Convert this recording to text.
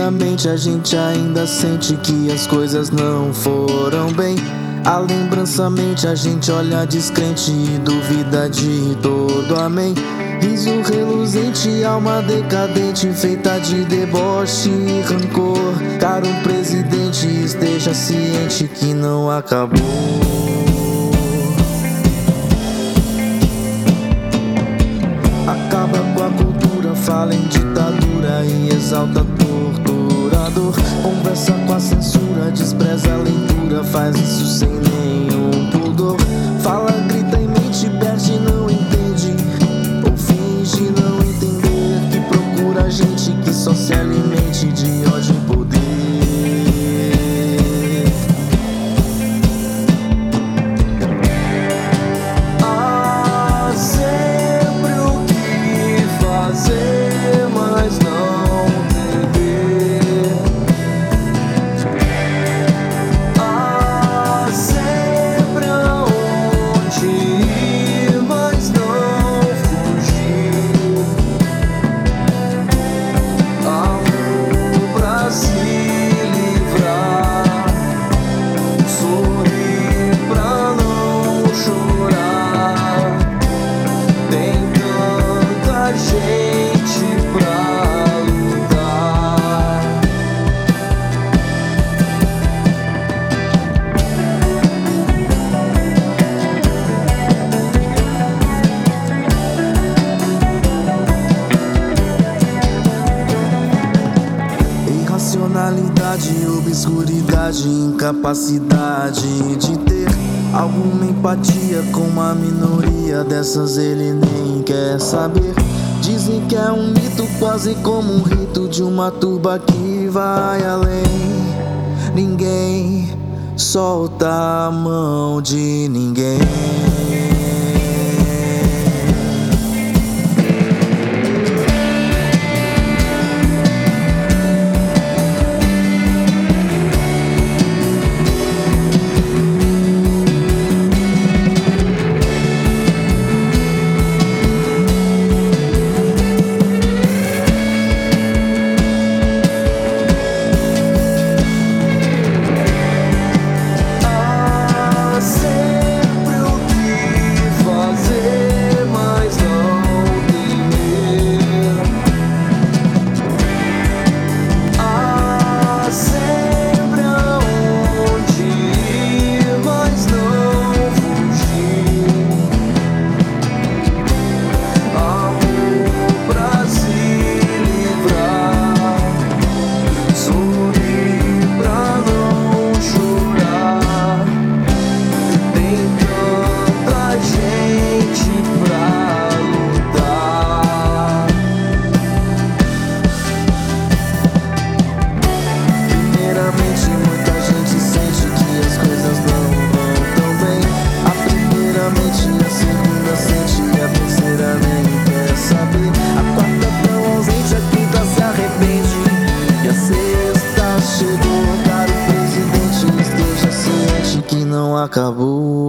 primeiramente a gente ainda sente que as coisas não foram bem. A lembrança mente, a gente olha descrente e duvida de todo amém. Riso reluzente, alma decadente, feita de deboche e rancor. Caro presidente, esteja ciente que não acabou. Acaba com a cultura, fala em ditadura e exalta torturador. Conversa com a censura, despreza a leitura, faz isso sem nenhum pudor. Fala, grita e mente, perde, não entende, ou finge não entender, que procura gente que só se alimente de ódio e poder. Há sempre o que fazer, mas não entender. Há sempre aonde ir, mas não fugir. Amor pra se livrar, sorrir pra não chorar. Tem tanta gente pra lutar. Irracionalidade, obscuridade, incapacidade de ter alguma empatia com uma minoria dessas ele nem quer saber. Dizem que é um mito, quase como um rito de uma turba que vai além. Ninguém solta a mão de ninguém. Muita gente sente que as coisas não vão tão bem. A primeiramente, a segunda sente, a terceira nem quer saber. A quarta tão ausente, a quinta se arrepende e a sexta chegou. Caro presidente, esteja ciente que não acabou.